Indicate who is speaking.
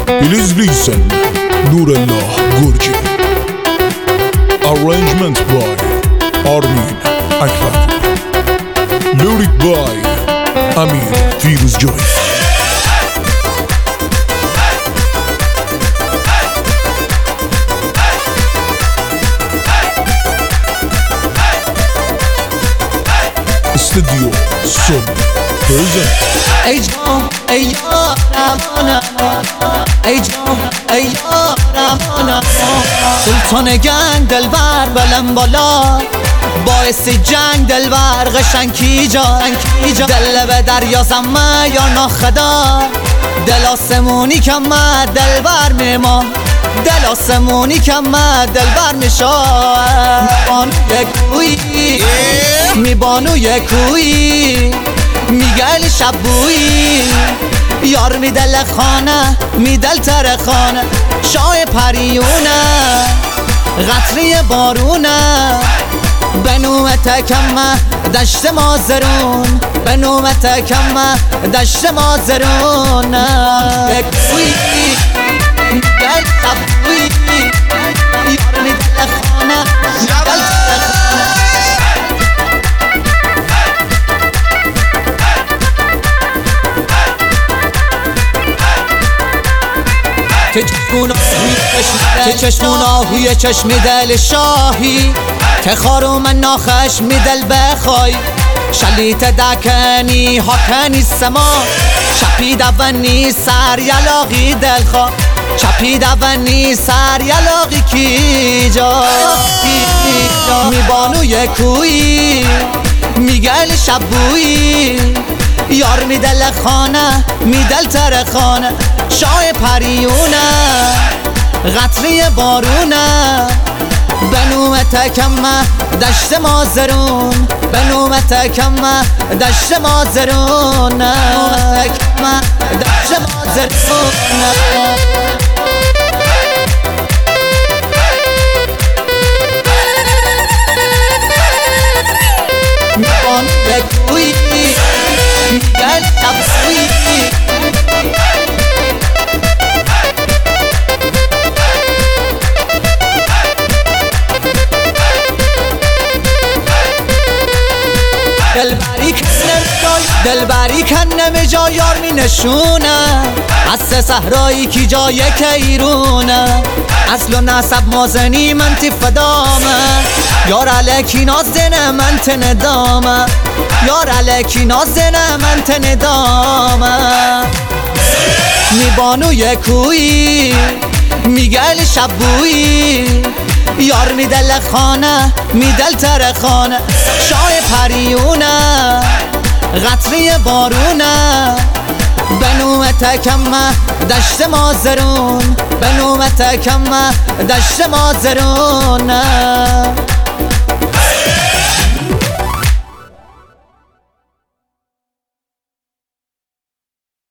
Speaker 1: Please listen, Nurullah Gurji. Arrangement by Armin Akbar. Lyric by Amir Firuzjoy. Studio Sun present.
Speaker 2: ای جان ای یارم ای جان ای یارم سلطان گنگ دلبر بلند بالا باعث جنگ دلبر قشنگ کی جا دل به دریا زمه یا ناخدا دل آسمونی کمه دلبر میما دل آسمونی کمه دلبر میشا میبانو یکویی میبانو یکویی میگل شبویی یار میدل خانه میدل تر خانه شاه پریونه قطری بارونه بنومت کمه دشت مازرون بنومت کمه دشت مازرون یکویی میگل شبویی یار میدل خانه میدل تر خانه که چشمون آهوی چشم دل شاهی که خارو من ناخش میدل بخوای شلیت دکنی حکنی سما چپی دونی سر یلاقی دل خواه چپی دونی سر یلاقی کی جا میبانو یکویی میگل شبویی یار میدل خانه میدل تر خانه شاه پریونه قطری بارونه بنومت کمه دشت مازرون بنومت کمه دشت مازرون کمه دشت مازرون میبان بگویی میگل شبویی دلبری کنم جا یار می نشونه از صحرایی کی جای کیرونه اصل و نسب مازنی من تی فدامه یار علیکی نازنه من تندامه یار علیکی نازنه من تندامه میبانو یکویی میگل شبویی یار میدل خانه میدل تر خانه شاه پریونه قطری بارونه بنومت کمه دشت مازرون بنومت کمه دشت مازرونه